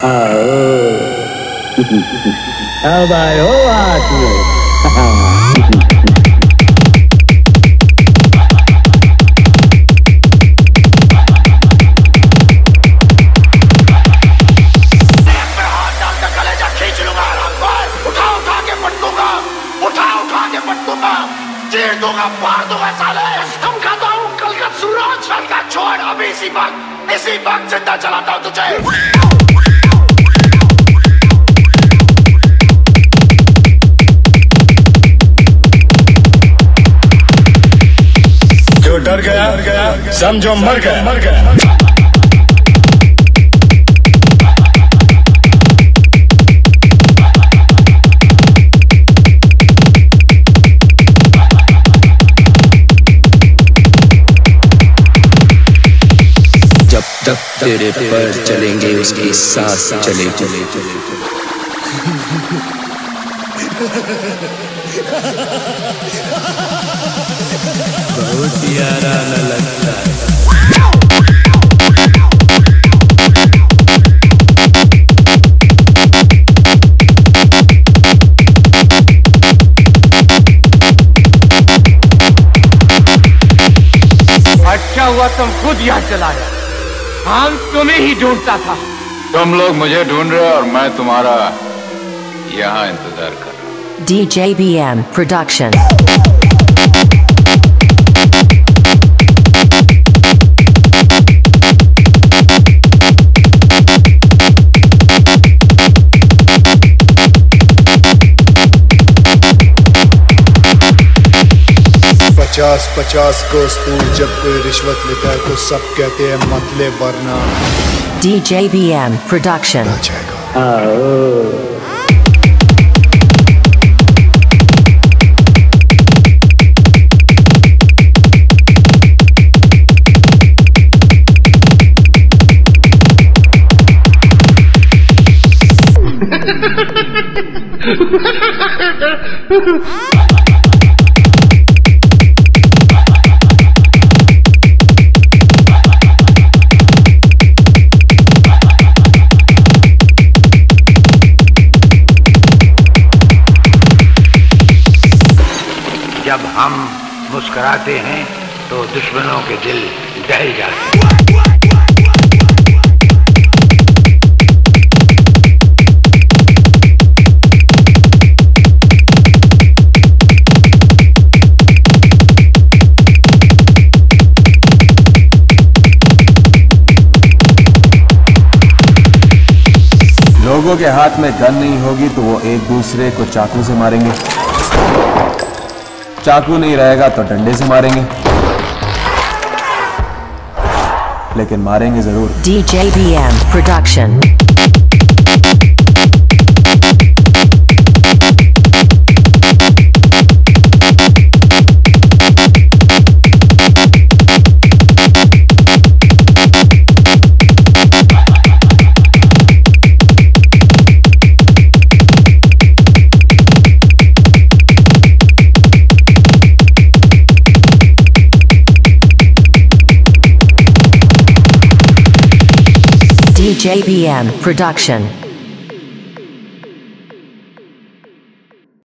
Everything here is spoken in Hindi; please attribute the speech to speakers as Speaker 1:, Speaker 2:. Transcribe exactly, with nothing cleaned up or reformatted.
Speaker 1: अब आए हो हाथ में।
Speaker 2: चीर दूंगा, फाड़ दूंगा साले। कसम खाता हूँ कल का सूरज कल का छोड़, अभी इसी वक्त इसी वक्त जिंदा चलाता हूँ तुझे।
Speaker 3: जो डर गया, गया समझो मर गया, मर गया।
Speaker 4: जब तेरे पर चलेंगे उसकी सांस चले चले चले बहुत प्यारा न लगता है।
Speaker 5: अच्छा हुआ तुम खुद यहाँ चलाया, हम तुम्हें ही ढूंढता था।
Speaker 6: तुम लोग मुझे ढूंढ रहे हो और मैं तुम्हारा यहाँ इंतजार कर रहा हूँ।
Speaker 7: D J B M Production।
Speaker 8: पचास पचास को स्तूल जब कोई रिश्वत लेता है तो सब कहते हैं मत ले वरना।
Speaker 7: D J B M Production।
Speaker 2: जब हम मुस्कुराते हैं तो दुश्मनों के दिल दहल जाते हैं।
Speaker 9: लोगों के हाथ में गन नहीं होगी तो वो एक दूसरे को चाकू से मारेंगे, चाकू नहीं रहेगा तो डंडे से मारेंगे, लेकिन मारेंगे जरूर।
Speaker 7: D J B M Production। D J B M Production।